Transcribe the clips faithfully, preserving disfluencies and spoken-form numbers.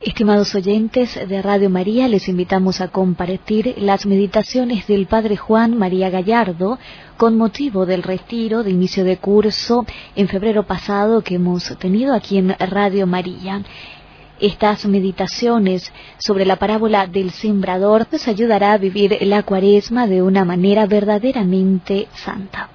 Estimados oyentes de Radio María, les invitamos a compartir las meditaciones del Padre Juan María Gallardo con motivo del retiro de inicio de curso en febrero pasado que hemos tenido aquí en Radio María. Estas meditaciones sobre la parábola del sembrador nos ayudará a vivir la Cuaresma de una manera verdaderamente santa.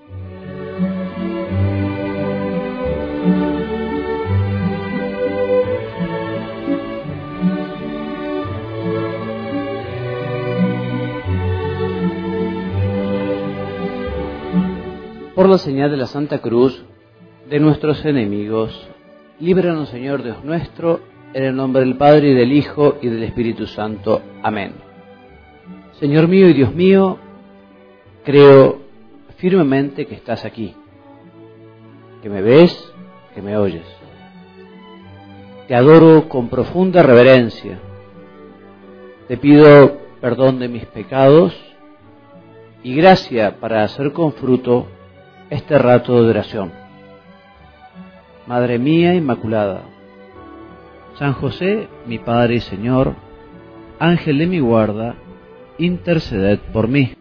Por la señal de la Santa Cruz de nuestros enemigos, líbranos, Señor Dios nuestro, en el nombre del Padre, y del Hijo, y del Espíritu Santo. Amén. Señor mío y Dios mío, creo firmemente que estás aquí, que me ves, que me oyes. Te adoro con profunda reverencia. Te pido perdón de mis pecados y gracia para hacer con fruto este rato de oración. Madre mía Inmaculada, San José, mi Padre y Señor, Ángel de mi guarda, interceded por mí.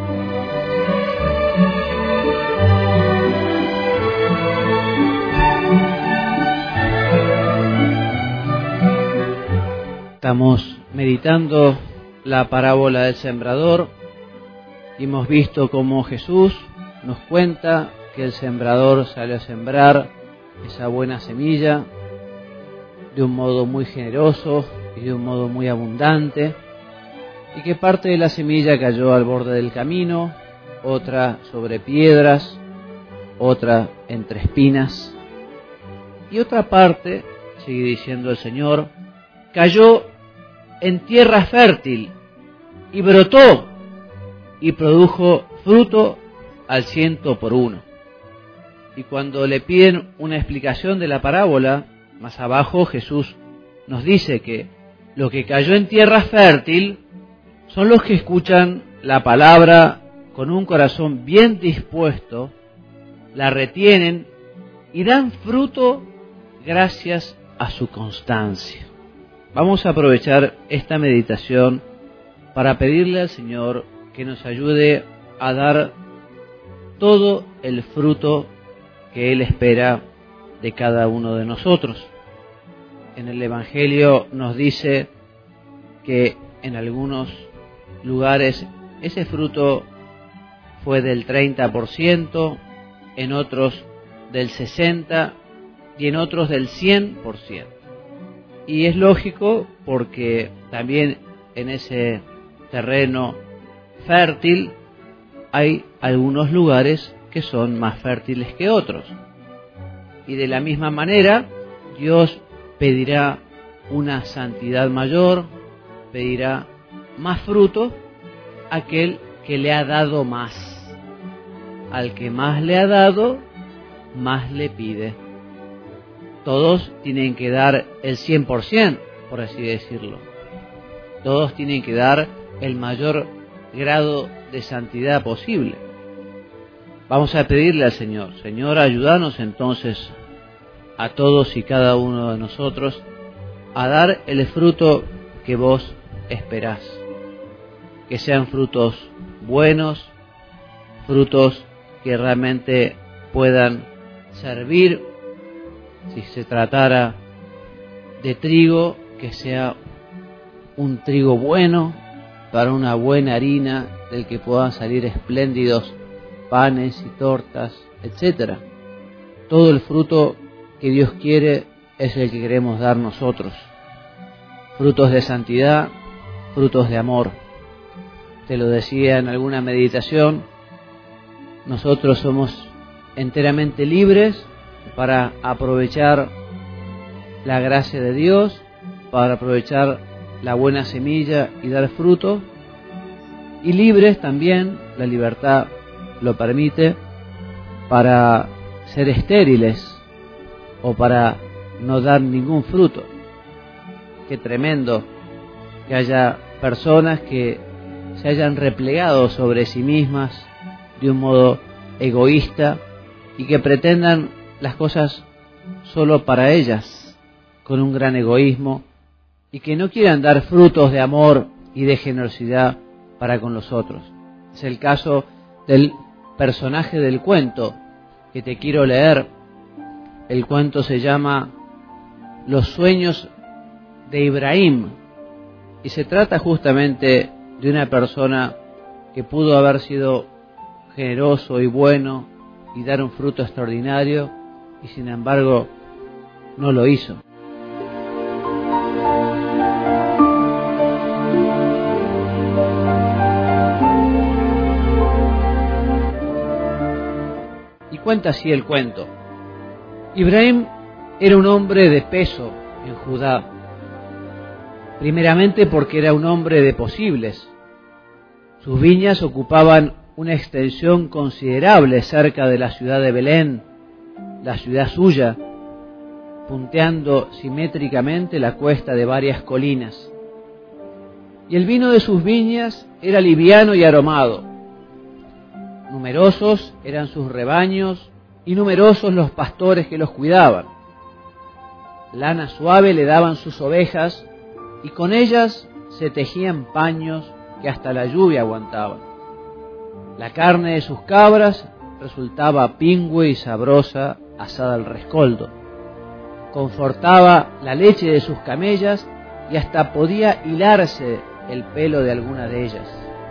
Estamos meditando la parábola del sembrador y hemos visto cómo Jesús nos cuenta que el sembrador salió a sembrar esa buena semilla de un modo muy generoso y de un modo muy abundante, y que parte de la semilla cayó al borde del camino, otra sobre piedras, otra entre espinas, y otra parte, sigue diciendo el Señor, cayó en tierra fértil y brotó y produjo fruto al ciento por uno. Y cuando le piden una explicación de la parábola, más abajo Jesús nos dice que lo que cayó en tierra fértil son los que escuchan la palabra con un corazón bien dispuesto, la retienen y dan fruto gracias a su constancia. Vamos a aprovechar esta meditación para pedirle al Señor que nos ayude a dar todo el fruto que Él espera de cada uno de nosotros. En el Evangelio nos dice que en algunos lugares ese fruto fue del treinta por ciento, en otros del sesenta por ciento y en otros del cien por ciento. Y es lógico porque también en ese terreno fértil hay algunos lugares que son más fértiles que otros. Y de la misma manera, Dios pedirá una santidad mayor, pedirá más fruto a aquel que le ha dado más. Al que más le ha dado, más le pide. Todos tienen que dar el cien por ciento, por así decirlo. Todos tienen que dar el mayor grado de santidad posible. Vamos a pedirle al Señor, Señor, ayúdanos entonces a todos y cada uno de nosotros a dar el fruto que vos esperás. Que sean frutos buenos, frutos que realmente puedan servir. Si se tratara de trigo, que sea un trigo bueno, para una buena harina del que puedan salir espléndidos panes y tortas, etcétera. Todo el fruto que Dios quiere es el que queremos dar nosotros. Frutos de santidad, frutos de amor. Te lo decía en alguna meditación, nosotros somos enteramente libres para aprovechar la gracia de Dios, para aprovechar la buena semilla y dar fruto, y libres también, la libertad lo permite, para ser estériles o para no dar ningún fruto. Qué tremendo que haya personas que se hayan replegado sobre sí mismas de un modo egoísta y que pretendan las cosas solo para ellas, con un gran egoísmo, y que no quieran dar frutos de amor y de generosidad para con los otros. Es el caso del personaje del cuento que te quiero leer. El cuento se llama Los sueños de Ibrahim y se trata justamente de una persona que pudo haber sido generoso y bueno y dar un fruto extraordinario y sin embargo no lo hizo. Y cuenta así el cuento. Ibrahim era un hombre de peso en Judá, primeramente porque era un hombre de posibles. Sus viñas ocupaban una extensión considerable cerca de la ciudad de Belén, la ciudad suya, punteando simétricamente la cuesta de varias colinas. Y el vino de sus viñas era liviano y aromado. Numerosos eran sus rebaños y numerosos los pastores que los cuidaban. Lana suave le daban sus ovejas y con ellas se tejían paños que hasta la lluvia aguantaban. La carne de sus cabras resultaba pingüe y sabrosa asada al rescoldo. Confortaba la leche de sus camellas y hasta podía hilarse el pelo de alguna de ellas.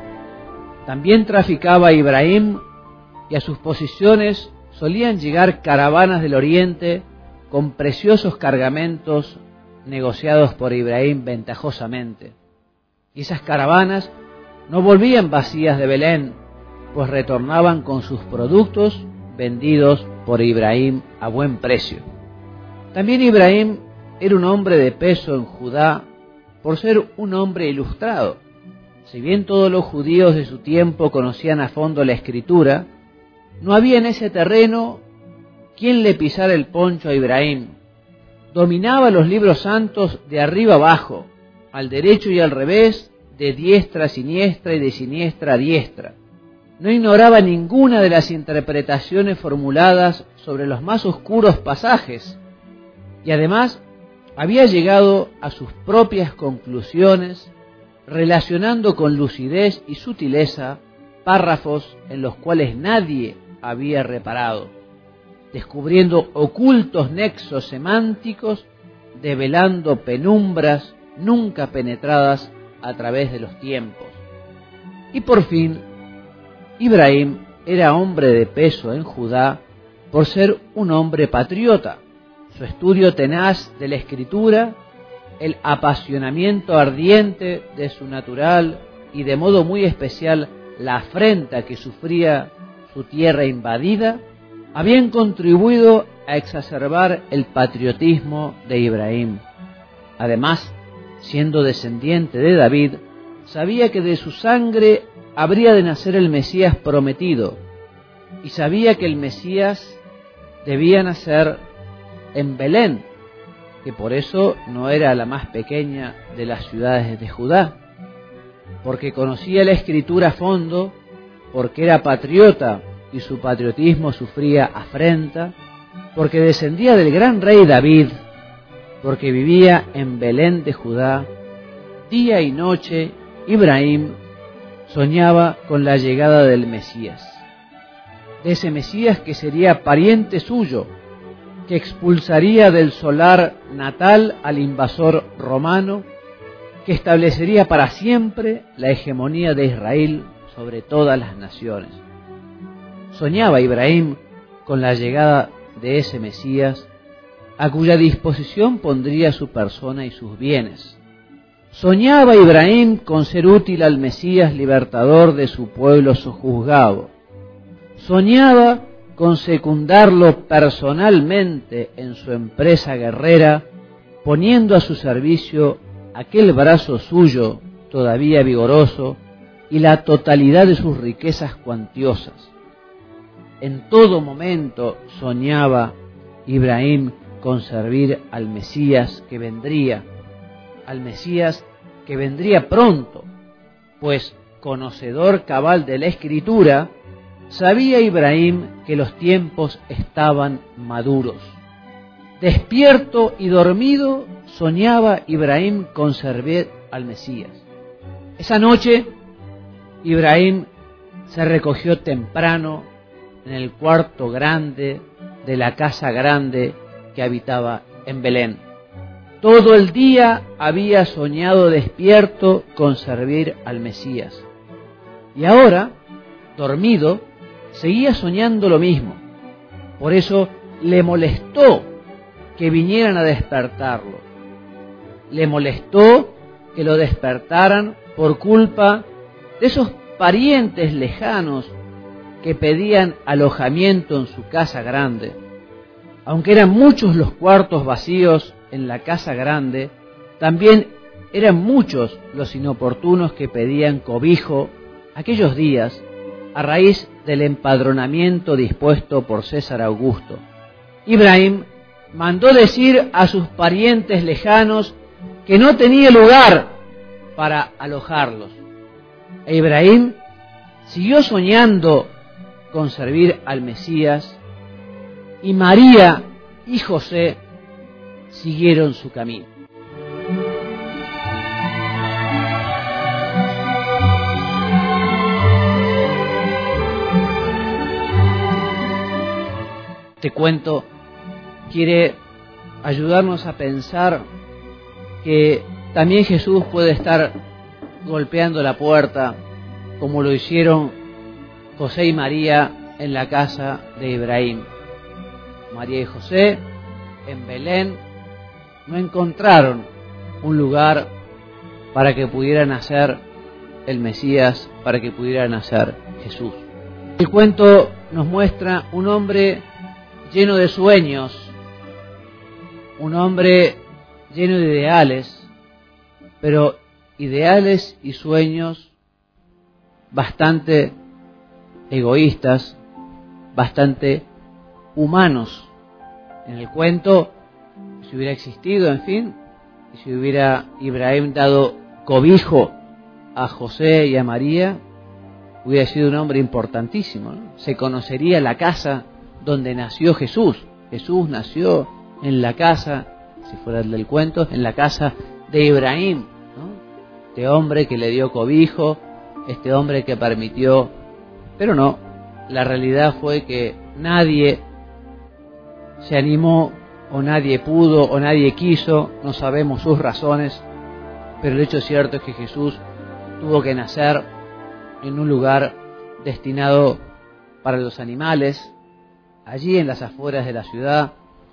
También traficaba Ibrahim y a sus posiciones solían llegar caravanas del oriente con preciosos cargamentos negociados por Ibrahim ventajosamente. Y esas caravanas no volvían vacías de Belén, pues retornaban con sus productos vendidos por Ibrahim a buen precio. También Ibrahim era un hombre de peso en Judá por ser un hombre ilustrado. Si bien todos los judíos de su tiempo conocían a fondo la Escritura, no había en ese terreno quien le pisara el poncho a Ibrahim. Dominaba los libros santos de arriba abajo, al derecho y al revés, de diestra a siniestra y de siniestra a diestra. No ignoraba ninguna de las interpretaciones formuladas sobre los más oscuros pasajes y además había llegado a sus propias conclusiones relacionando con lucidez y sutileza párrafos en los cuales nadie había reparado, descubriendo ocultos nexos semánticos, develando penumbras nunca penetradas a través de los tiempos. Y por fin, Ibrahim era hombre de peso en Judá por ser un hombre patriota. Su estudio tenaz de la Escritura, el apasionamiento ardiente de su natural y de modo muy especial la afrenta que sufría su tierra invadida, habían contribuido a exacerbar el patriotismo de Ibrahim. Además, siendo descendiente de David, sabía que de su sangre habría de nacer el Mesías prometido, y sabía que el Mesías debía nacer en Belén, que por eso no era la más pequeña de las ciudades de Judá, porque conocía la Escritura a fondo, porque era patriota y su patriotismo sufría afrenta, porque descendía del gran rey David, porque vivía en Belén de Judá. Día y noche Ibrahim soñaba con la llegada del Mesías, de ese Mesías que sería pariente suyo, que expulsaría del solar natal al invasor romano, que establecería para siempre la hegemonía de Israel sobre todas las naciones. Soñaba Ibrahim con la llegada de ese Mesías, a cuya disposición pondría su persona y sus bienes. Soñaba Ibrahim con ser útil al Mesías libertador de su pueblo sojuzgado. Soñaba con secundarlo personalmente en su empresa guerrera, poniendo a su servicio aquel brazo suyo todavía vigoroso y la totalidad de sus riquezas cuantiosas. En todo momento soñaba Ibrahim con servir al Mesías que vendría, al Mesías que vendría pronto, pues conocedor cabal de la Escritura, sabía Ibrahim que los tiempos estaban maduros. despierto y dormido, soñaba Ibrahim con servir al Mesías. Esa noche, Ibrahim se recogió temprano en el cuarto grande de la casa grande que habitaba en Belén. Todo el día había soñado despierto con servir al Mesías. Y ahora, dormido, seguía soñando lo mismo. Por eso le molestó que vinieran a despertarlo. Le molestó que lo despertaran por culpa de esos parientes lejanos que pedían alojamiento en su casa grande. Aunque eran muchos los cuartos vacíos en la casa grande, también eran muchos los inoportunos que pedían cobijo aquellos días a raíz del empadronamiento dispuesto por César Augusto. Ibrahim mandó decir a sus parientes lejanos que no tenía lugar para alojarlos. E Ibrahim siguió soñando con servir al Mesías, y María y José siguieron su camino. Este cuento quiere ayudarnos a pensar que también Jesús puede estar golpeando la puerta, como lo hicieron José y María en la casa de Ibrahim. María y José en Belén no encontraron un lugar para que pudiera nacer el Mesías, para que pudiera nacer Jesús. El cuento nos muestra un hombre lleno de sueños, un hombre lleno de ideales, pero ideales y sueños bastante egoístas, bastante humanos. En el cuento, si hubiera existido, en fin, y si hubiera Ibrahim dado cobijo a José y a María, hubiera sido un hombre importantísimo, ¿no? Se conocería la casa donde nació Jesús. Jesús nació en la casa, si fuera el del cuento, en la casa de Ibrahim, ¿no? Este hombre que le dio cobijo, este hombre que permitió, pero no, la realidad fue que nadie se animó, o nadie pudo, o nadie quiso, no sabemos sus razones, pero el hecho cierto es que Jesús tuvo que nacer en un lugar destinado para los animales, allí en las afueras de la ciudad,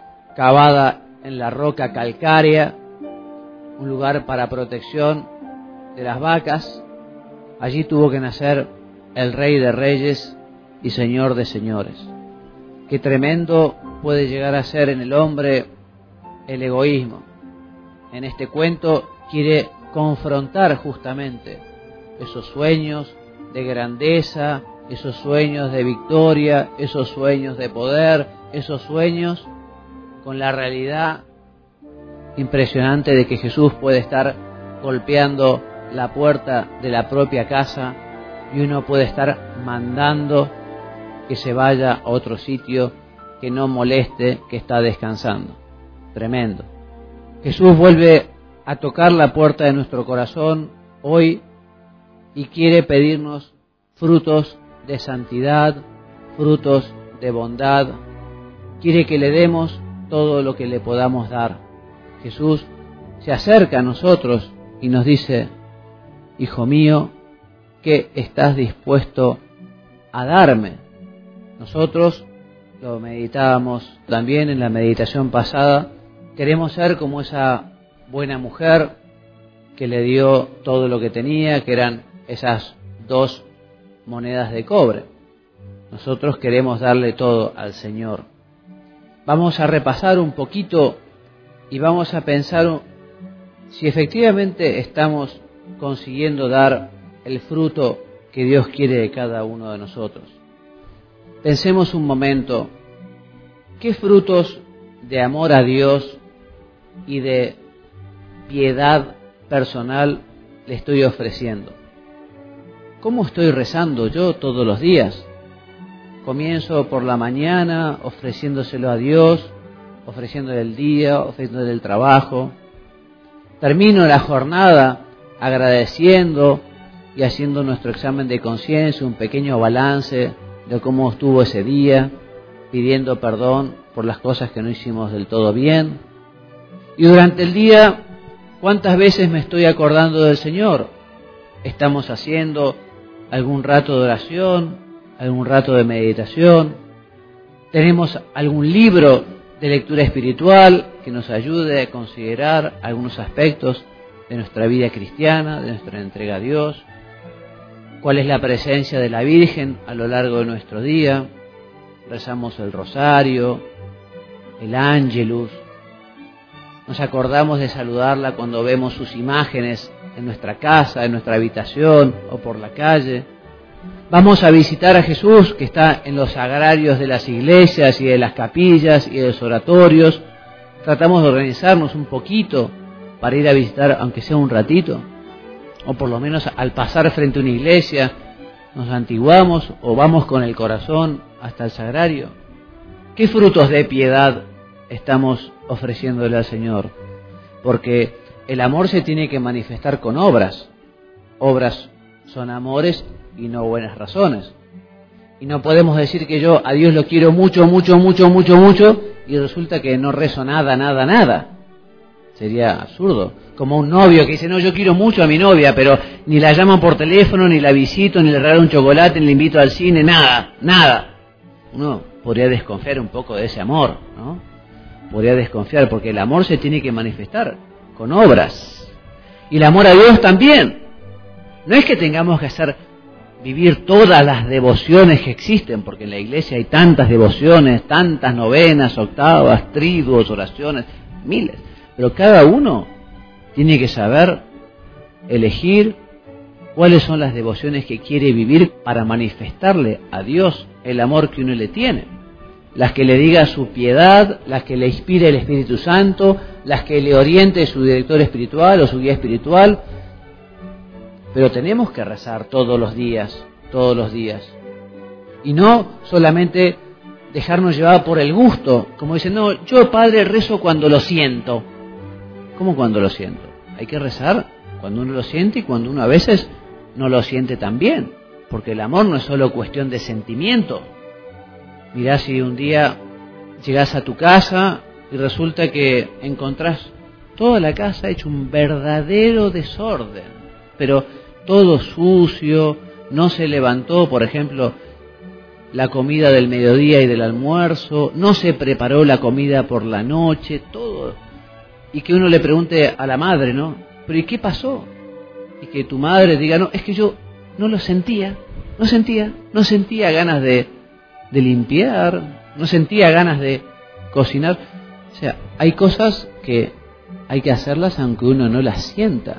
cavada en la roca calcárea, un lugar para protección de las vacas. Allí tuvo que nacer el Rey de Reyes y Señor de Señores. Qué tremendo puede llegar a ser en el hombre el egoísmo. En este cuento quiere confrontar justamente esos sueños de grandeza, esos sueños de victoria, esos sueños de poder, esos sueños con la realidad impresionante de que Jesús puede estar golpeando la puerta de la propia casa y uno puede estar mandando que se vaya a otro sitio, que no moleste, que está descansando. Tremendo. Jesús vuelve a tocar la puerta de nuestro corazón hoy y quiere pedirnos frutos de santidad, frutos de bondad. Quiere que le demos todo lo que le podamos dar. Jesús se acerca a nosotros y nos dice: hijo mío, ¿qué estás dispuesto a darme? Nosotros, lo meditábamos también en la meditación pasada, queremos ser como esa buena mujer que le dio todo lo que tenía, que eran esas dos monedas de cobre. Nosotros queremos darle todo al Señor. Vamos a repasar un poquito y vamos a pensar si efectivamente estamos consiguiendo dar el fruto que Dios quiere de cada uno de nosotros. Pensemos un momento, ¿qué frutos de amor a Dios y de piedad personal le estoy ofreciendo? ¿Cómo estoy rezando yo todos los días? Comienzo por la mañana ofreciéndoselo a Dios, ofreciéndole el día, ofreciéndole el trabajo. Termino la jornada agradeciendo y haciendo nuestro examen de conciencia, un pequeño balance de cómo estuvo ese día, pidiendo perdón por las cosas que no hicimos del todo bien. Y durante el día, ¿cuántas veces me estoy acordando del Señor? Estamos haciendo algún rato de oración, algún rato de meditación. Tenemos algún libro de lectura espiritual que nos ayude a considerar algunos aspectos de nuestra vida cristiana, de nuestra entrega a Dios. ¿Cuál es la presencia de la Virgen a lo largo de nuestro día? Rezamos el rosario, el ángelus. Nos acordamos de saludarla cuando vemos sus imágenes en nuestra casa, en nuestra habitación o por la calle. Vamos a visitar a Jesús, que está en los sagrarios de las iglesias y de las capillas y de los oratorios. Tratamos de organizarnos un poquito para ir a visitar, aunque sea un ratito, o por lo menos al pasar frente a una iglesia, nos antiguamos o vamos con el corazón hasta el sagrario. ¿Qué frutos de piedad estamos ofreciéndole al Señor? Porque el amor se tiene que manifestar con obras. Obras son amores y no buenas razones. Y no podemos decir que yo a Dios lo quiero mucho, mucho, mucho, mucho, mucho, y resulta que no rezo nada, nada, nada. Sería absurdo. Como un novio que dice, no, yo quiero mucho a mi novia, pero ni la llaman por teléfono, ni la visito, ni le regalo un chocolate, ni le invito al cine, nada, nada. Uno podría desconfiar un poco de ese amor, ¿no? Podría desconfiar, porque el amor se tiene que manifestar con obras. Y el amor a Dios también. No es que tengamos que hacer vivir todas las devociones que existen, porque en la iglesia hay tantas devociones, tantas novenas, octavas, triduos, oraciones, miles. Pero cada uno tiene que saber elegir cuáles son las devociones que quiere vivir para manifestarle a Dios el amor que uno le tiene. Las que le diga su piedad, las que le inspire el Espíritu Santo, las que le oriente su director espiritual o su guía espiritual. Pero tenemos que rezar todos los días, todos los días. Y no solamente dejarnos llevar por el gusto, como dicen, no, yo Padre rezo cuando lo siento. ¿Cómo cuando lo siento? Hay que rezar cuando uno lo siente y cuando uno a veces no lo siente tan bien, porque el amor no es solo cuestión de sentimiento. Mirá si un día llegás a tu casa y resulta que encontrás toda la casa hecho un verdadero desorden, pero todo sucio, no se levantó, por ejemplo, la comida del mediodía y del almuerzo, no se preparó la comida por la noche, todo. Y que uno le pregunte a la madre, ¿no? ¿Pero y qué pasó? Y que tu madre diga, no, es que yo no lo sentía, no sentía, no sentía ganas de, de limpiar, no sentía ganas de cocinar. O sea, hay cosas que hay que hacerlas aunque uno no las sienta.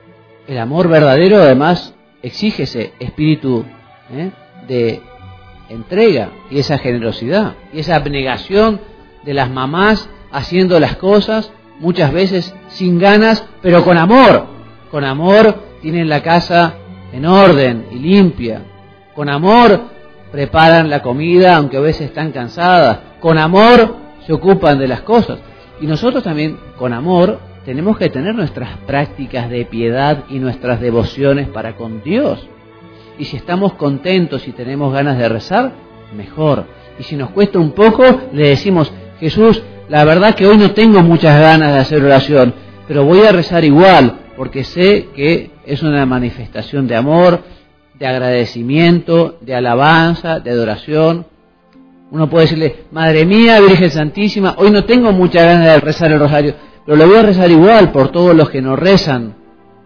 El amor verdadero además exige ese espíritu ¿eh? de entrega y esa generosidad y esa abnegación de las mamás haciendo las cosas muchas veces sin ganas, pero con amor. Con amor tienen la casa en orden y limpia. Con amor preparan la comida, aunque a veces están cansadas. Con amor se ocupan de las cosas. Y nosotros también, con amor, tenemos que tener nuestras prácticas de piedad y nuestras devociones para con Dios. Y si estamos contentos y tenemos ganas de rezar, mejor. Y si nos cuesta un poco, le decimos, Jesús, la verdad que hoy no tengo muchas ganas de hacer oración, pero voy a rezar igual, porque sé que es una manifestación de amor, de agradecimiento, de alabanza, de adoración. Uno puede decirle, Madre mía, Virgen Santísima, hoy no tengo muchas ganas de rezar el rosario, pero lo voy a rezar igual por todos los que no rezan.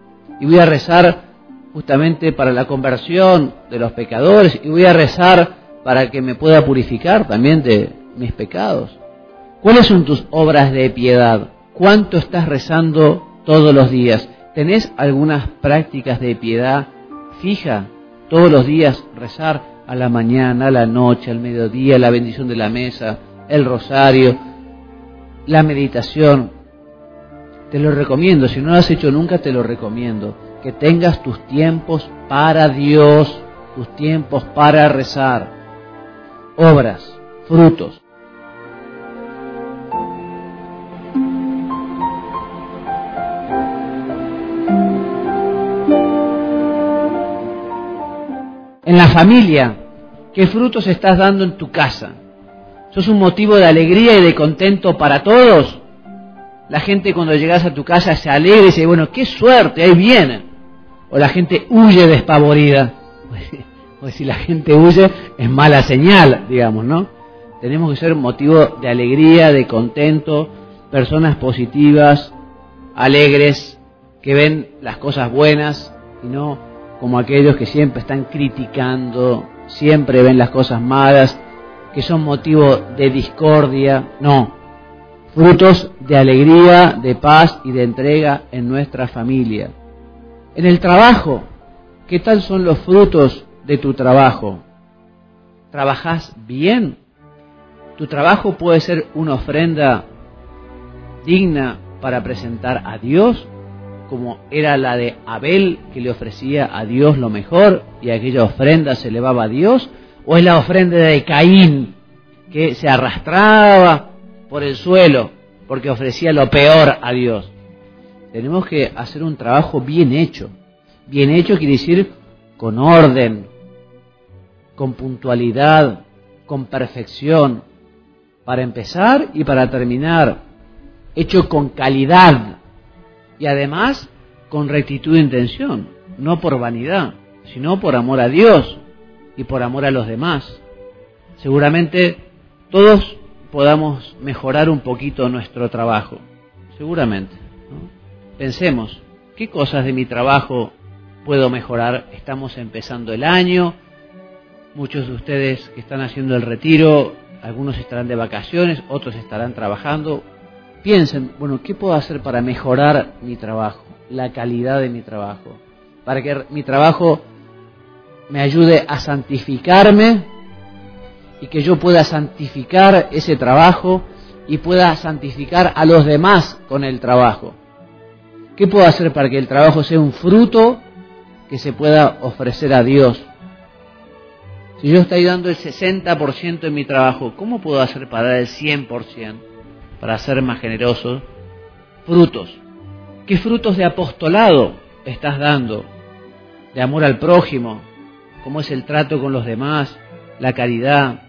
Y voy a rezar justamente para la conversión de los pecadores, y voy a rezar para que me pueda purificar también de mis pecados. ¿Cuáles son tus obras de piedad? ¿Cuánto estás rezando todos los días? ¿Tenés algunas prácticas de piedad fija? Todos los días rezar a la mañana, a la noche, al mediodía, la bendición de la mesa, el rosario, la meditación. Te lo recomiendo, si no lo has hecho nunca, te lo recomiendo. Que tengas tus tiempos para Dios, tus tiempos para rezar. Obras, frutos. En la familia, ¿qué frutos estás dando en tu casa? ¿Sos un motivo de alegría y de contento para todos? La gente cuando llegas a tu casa se alegra y dice, bueno, qué suerte, ahí vienen. O la gente huye despavorida. Pues si la gente huye es mala señal, digamos, ¿no? Tenemos que ser motivo de alegría, de contento, personas positivas, alegres, que ven las cosas buenas y no como aquellos que siempre están criticando, siempre ven las cosas malas, que son motivo de discordia. No, frutos de alegría, de paz y de entrega en nuestra familia. En el trabajo, ¿qué tal son los frutos de tu trabajo? ¿Trabajás bien? ¿Tu trabajo puede ser una ofrenda digna para presentar a Dios, como era la de Abel, que le ofrecía a Dios lo mejor y aquella ofrenda se elevaba a Dios? ¿O es la ofrenda de Caín, que se arrastraba por el suelo porque ofrecía lo peor a Dios? Tenemos que hacer un trabajo bien hecho. Bien hecho quiere decir con orden, con puntualidad, con perfección, para empezar y para terminar, hecho con calidad y además con rectitud de intención, no por vanidad, sino por amor a Dios y por amor a los demás. Seguramente todos podamos mejorar un poquito nuestro trabajo, seguramente, ¿no? Pensemos, ¿qué cosas de mi trabajo puedo mejorar? Estamos empezando el año, muchos de ustedes que están haciendo el retiro, algunos estarán de vacaciones, otros estarán trabajando. Piensen, bueno, ¿qué puedo hacer para mejorar mi trabajo, la calidad de mi trabajo? Para que mi trabajo me ayude a santificarme y que yo pueda santificar ese trabajo y pueda santificar a los demás con el trabajo. ¿Qué puedo hacer para que el trabajo sea un fruto que se pueda ofrecer a Dios? Si yo estoy dando el sesenta por ciento en mi trabajo, ¿cómo puedo hacer para dar el cien por ciento? Para ser más generoso. Frutos. ¿Qué frutos de apostolado estás dando? De amor al prójimo. ¿Cómo es el trato con los demás? La caridad.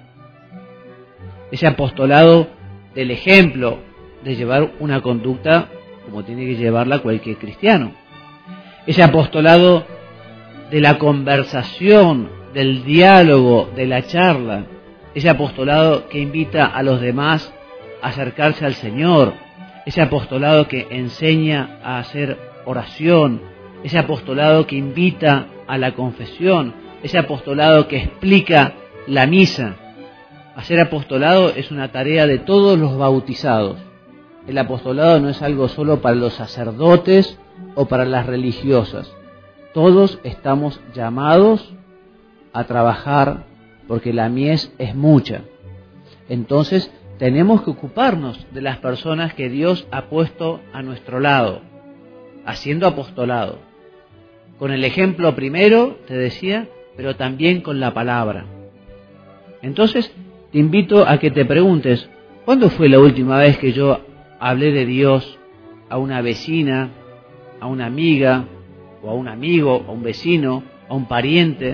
Ese apostolado del ejemplo, de llevar una conducta como tiene que llevarla cualquier cristiano. Ese apostolado de la conversación, del diálogo, de la charla. Ese apostolado que invita a los demás a acercarse al Señor. Ese apostolado que enseña a hacer oración. Ese apostolado que invita a la confesión. Ese apostolado que explica la misa. Hacer apostolado es una tarea de todos los bautizados. El apostolado no es algo solo para los sacerdotes o para las religiosas. Todos estamos llamados a trabajar porque la mies es mucha. Entonces tenemos que ocuparnos de las personas que Dios ha puesto a nuestro lado, haciendo apostolado. Con el ejemplo primero, te decía, pero también con la palabra. Entonces te invito a que te preguntes, ¿cuándo fue la última vez que yo hablé de Dios a una vecina, a una amiga, o a un amigo, a un vecino, a un pariente?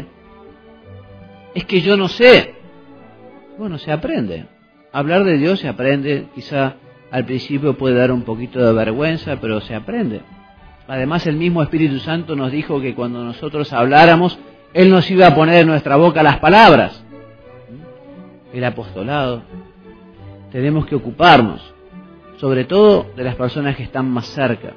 Es que yo no sé. Bueno, se aprende. Hablar de Dios se aprende. Quizá al principio puede dar un poquito de vergüenza, pero se aprende. Además, el mismo Espíritu Santo nos dijo que cuando nosotros habláramos, Él nos iba a poner en nuestra boca las palabras. El apostolado. Tenemos que ocuparnos, sobre todo de las personas que están más cerca.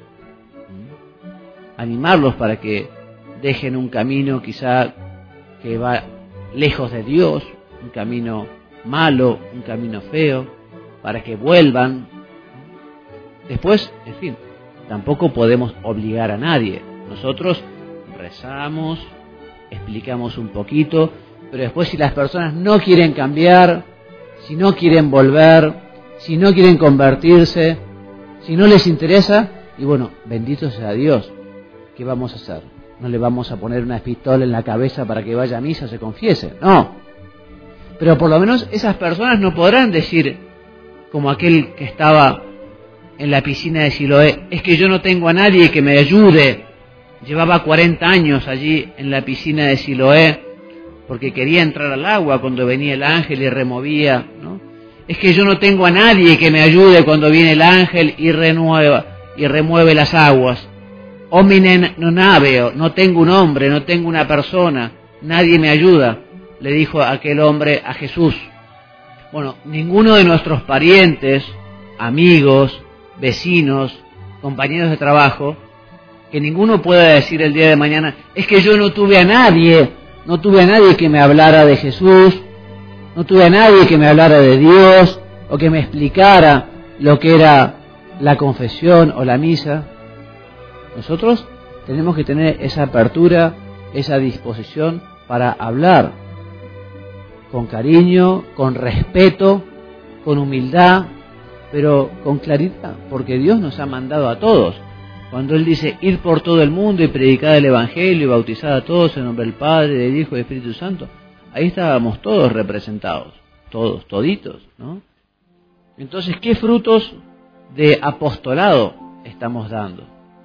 Animarlos para que dejen un camino quizá que va lejos de Dios, un camino malo, un camino feo, para que vuelvan. Después, en fin, tampoco podemos obligar a nadie. Nosotros rezamos, explicamos un poquito, pero después si las personas no quieren cambiar, si no quieren volver, si no quieren convertirse, si no les interesa, y bueno, bendito sea Dios, ¿qué vamos a hacer? No le vamos a poner una pistola en la cabeza para que vaya a misa, se confiese, no. Pero por lo menos esas personas no podrán decir, como aquel que estaba en la piscina de Siloé, es que yo no tengo a nadie que me ayude. Llevaba cuarenta años allí en la piscina de Siloé, porque quería entrar al agua cuando venía el ángel y removía, ¿no? Es que yo no tengo a nadie que me ayude cuando viene el ángel y renueva y remueve las aguas. Hominem non habeo, no tengo un hombre, no tengo una persona, nadie me ayuda, le dijo aquel hombre a Jesús. Bueno, ninguno de nuestros parientes, amigos, vecinos, compañeros de trabajo, que ninguno pueda decir el día de mañana, es que yo no tuve a nadie, no tuve a nadie que me hablara de Jesús, no tuve a nadie que me hablara de Dios, o que me explicara lo que era la confesión o la misa. Nosotros tenemos que tener esa apertura, esa disposición para hablar con cariño, con respeto, con humildad, pero con claridad, porque Dios nos ha mandado a todos. Cuando Él dice, ir por todo el mundo y predicar el Evangelio y bautizar a todos en nombre del Padre, del Hijo y del Espíritu Santo, ahí estábamos todos representados, todos, toditos, ¿no? Entonces, ¿qué frutos de apostolado estamos dando?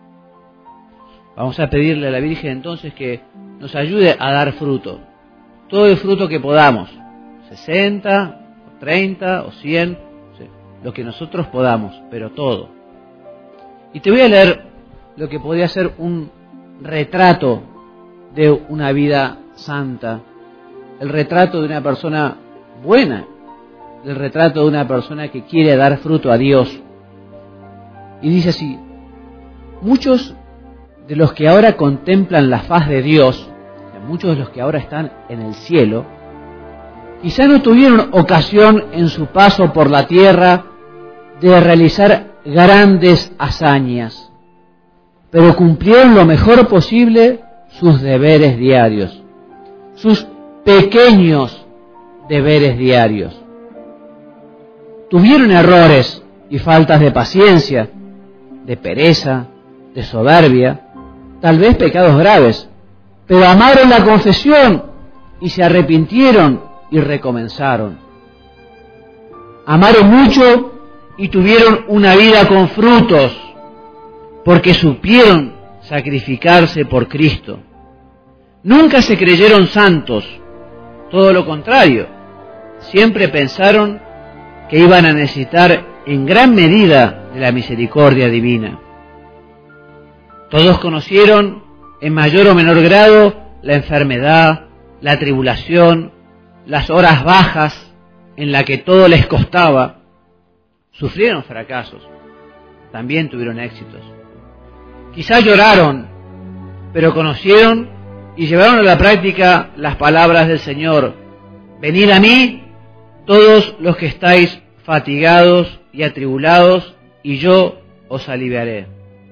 Vamos a pedirle a la Virgen entonces que nos ayude a dar fruto, todo el fruto que podamos, sesenta, treinta o cien, lo que nosotros podamos, pero todo. Y te voy a leer lo que podría ser un retrato de una vida santa, el retrato de una persona buena, el retrato de una persona que quiere dar fruto a Dios. Y dice así, muchos de los que ahora contemplan la faz de Dios, muchos de los que ahora están en el cielo, quizá no tuvieron ocasión en su paso por la tierra de realizar grandes hazañas, pero cumplieron lo mejor posible sus deberes diarios, sus pequeños deberes diarios. Tuvieron errores y faltas de paciencia, de pereza, de soberbia, tal vez pecados graves, pero amaron la confesión y se arrepintieron y recomenzaron. Amaron mucho y tuvieron una vida con frutos, porque supieron sacrificarse por Cristo. Nunca se creyeron santos, todo lo contrario, siempre pensaron que iban a necesitar en gran medida de la misericordia divina. Todos conocieron en mayor o menor grado la enfermedad, la tribulación, las horas bajas en las que todo les costaba. Sufrieron fracasos, también tuvieron éxitos. Quizás lloraron, pero conocieron y llevaron a la práctica las palabras del Señor. Venid a mí, todos los que estáis fatigados y atribulados, y yo os aliviaré.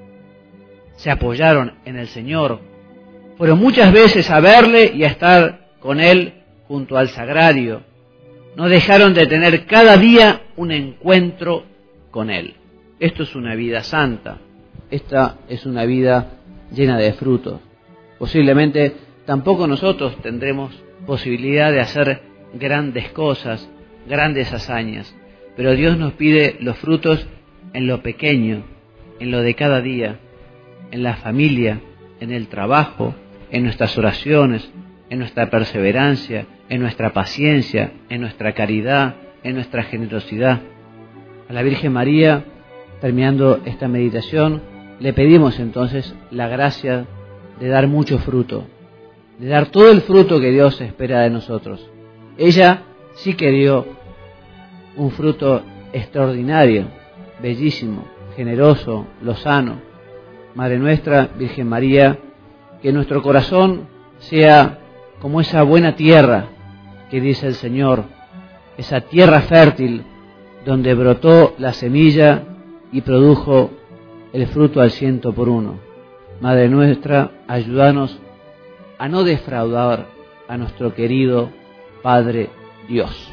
Se apoyaron en el Señor, fueron muchas veces a verle y a estar con Él junto al sagrario. No dejaron de tener cada día un encuentro con Él. Esto es una vida santa, esta es una vida llena de frutos. Posiblemente tampoco nosotros tendremos posibilidad de hacer grandes cosas, grandes hazañas, pero Dios nos pide los frutos en lo pequeño, en lo de cada día, en la familia, en el trabajo, en nuestras oraciones, en nuestra perseverancia, en nuestra paciencia, en nuestra caridad, en nuestra generosidad. A la Virgen María, terminando esta meditación, le pedimos entonces la gracia de dar mucho fruto, de dar todo el fruto que Dios espera de nosotros. Ella sí que dio un fruto extraordinario, bellísimo, generoso, lozano. Madre nuestra, Virgen María, que nuestro corazón sea como esa buena tierra que dice el Señor, esa tierra fértil donde brotó la semilla y produjo el fruto al ciento por uno. Madre nuestra, ayúdanos a no defraudar a nuestro querido Padre Dios.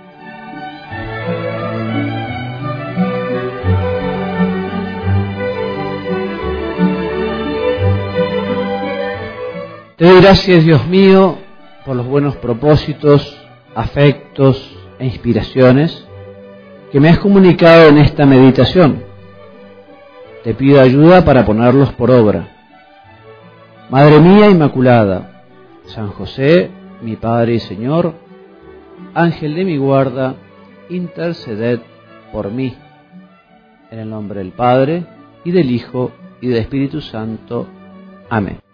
Te doy gracias, Dios mío, por los buenos propósitos, afectos e inspiraciones que me has comunicado en esta meditación. Te pido ayuda para ponerlos por obra. Madre mía Inmaculada, San José, mi Padre y Señor, Ángel de mi guarda, interceded por mí. En el nombre del Padre, y del Hijo, y del Espíritu Santo. Amén.